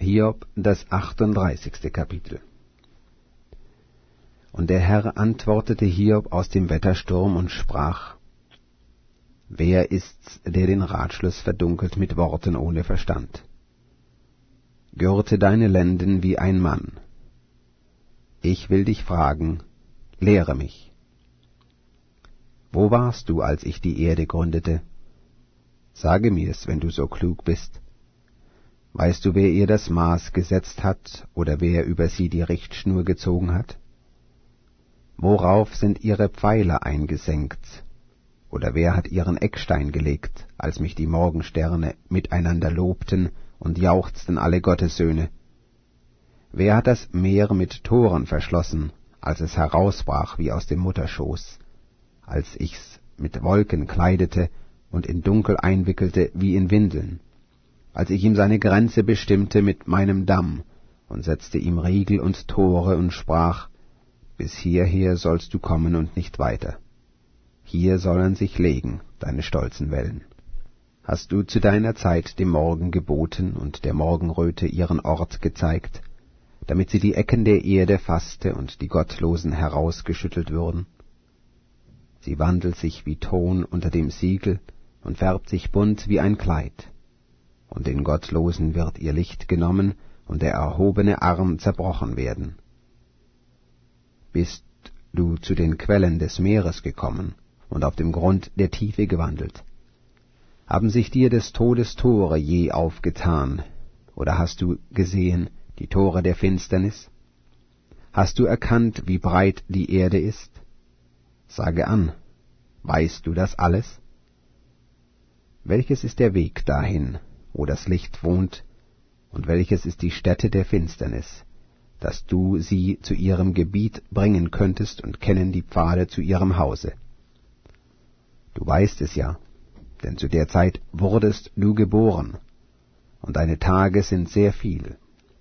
Hiob, das 38. Kapitel. Und der Herr antwortete Hiob aus dem Wettersturm und sprach: Wer ist's, der den Ratschluss verdunkelt mit Worten ohne Verstand? Gürte deine Lenden wie ein Mann. Ich will dich fragen, lehre mich. Wo warst du, als ich die Erde gründete? Sage mir's, wenn du so klug bist. Weißt du, wer ihr das Maß gesetzt hat, oder wer über sie die Richtschnur gezogen hat? Worauf sind ihre Pfeiler eingesenkt? Oder wer hat ihren Eckstein gelegt, als mich die Morgensterne miteinander lobten und jauchzten alle Gottessöhne? Wer hat das Meer mit Toren verschlossen, als es herausbrach wie aus dem Mutterschoß, als ich's mit Wolken kleidete und in Dunkel einwickelte wie in Windeln, als ich ihm seine Grenze bestimmte mit meinem Damm und setzte ihm Riegel und Tore und sprach: Bis hierher sollst du kommen und nicht weiter. Hier sollen sich legen deine stolzen Wellen. Hast du zu deiner Zeit dem Morgen geboten und der Morgenröte ihren Ort gezeigt, damit sie die Ecken der Erde fasste und die Gottlosen herausgeschüttelt würden? Sie wandelt sich wie Ton unter dem Siegel und färbt sich bunt wie ein Kleid. Und den Gottlosen wird ihr Licht genommen und der erhobene Arm zerbrochen werden. Bist du zu den Quellen des Meeres gekommen und auf dem Grund der Tiefe gewandelt? Haben sich dir des Todes Tore je aufgetan, oder hast du gesehen die Tore der Finsternis? Hast du erkannt, wie breit die Erde ist? Sage an, weißt du das alles? Welches ist der Weg dahin, wo das Licht wohnt, und welches ist die Stätte der Finsternis, dass du sie zu ihrem Gebiet bringen könntest und kennen die Pfade zu ihrem Hause? Du weißt es ja, denn zu der Zeit wurdest du geboren, und deine Tage sind sehr viel.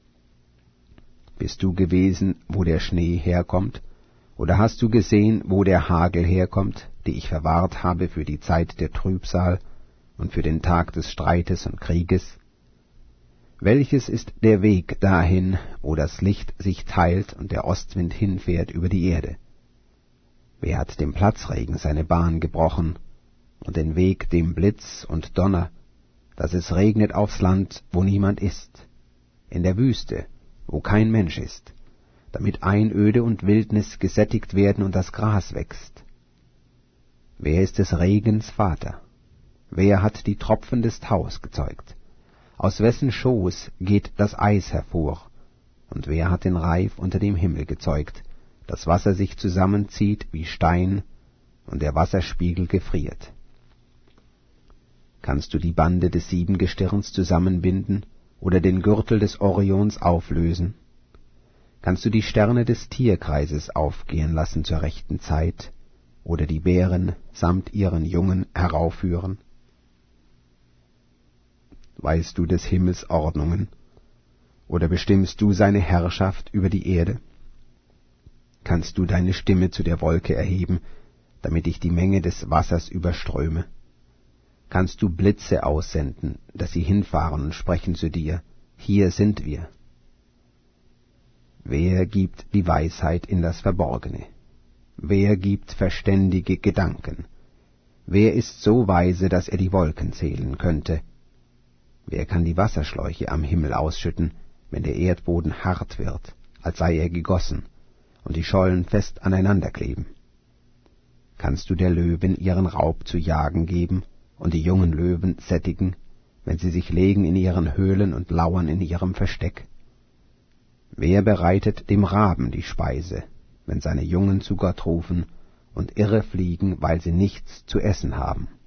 Bist du gewesen, wo der Schnee herkommt, oder hast du gesehen, wo der Hagel herkommt, die ich verwahrt habe für die Zeit der Trübsal und für den Tag des Streites und Krieges? Welches ist der Weg dahin, wo das Licht sich teilt und der Ostwind hinfährt über die Erde? Wer hat dem Platzregen seine Bahn gebrochen und den Weg dem Blitz und Donner, dass es regnet aufs Land, wo niemand ist, in der Wüste, wo kein Mensch ist, damit Einöde und Wildnis gesättigt werden und das Gras wächst? Wer ist des Regens Vater? Wer hat die Tropfen des Taus gezeugt? Aus wessen Schoß geht das Eis hervor? Und wer hat den Reif unter dem Himmel gezeugt, das Wasser sich zusammenzieht wie Stein und der Wasserspiegel gefriert? Kannst du die Bande des Siebengestirns zusammenbinden oder den Gürtel des Orions auflösen? Kannst du die Sterne des Tierkreises aufgehen lassen zur rechten Zeit oder die Bären samt ihren Jungen heraufführen? Weißt du des Himmels Ordnungen, oder bestimmst du seine Herrschaft über die Erde? Kannst du deine Stimme zu der Wolke erheben, damit ich die Menge des Wassers überströme? Kannst du Blitze aussenden, dass sie hinfahren und sprechen zu dir: Hier sind wir? Wer gibt die Weisheit in das Verborgene? Wer gibt verständige Gedanken? Wer ist so weise, dass er die Wolken zählen könnte? Wer kann die Wasserschläuche am Himmel ausschütten, wenn der Erdboden hart wird, als sei er gegossen, und die Schollen fest aneinander kleben? Kannst du der Löwen ihren Raub zu jagen geben und die jungen Löwen sättigen, wenn sie sich legen in ihren Höhlen und lauern in ihrem Versteck? Wer bereitet dem Raben die Speise, wenn seine Jungen zu Gott rufen und irre fliegen, weil sie nichts zu essen haben?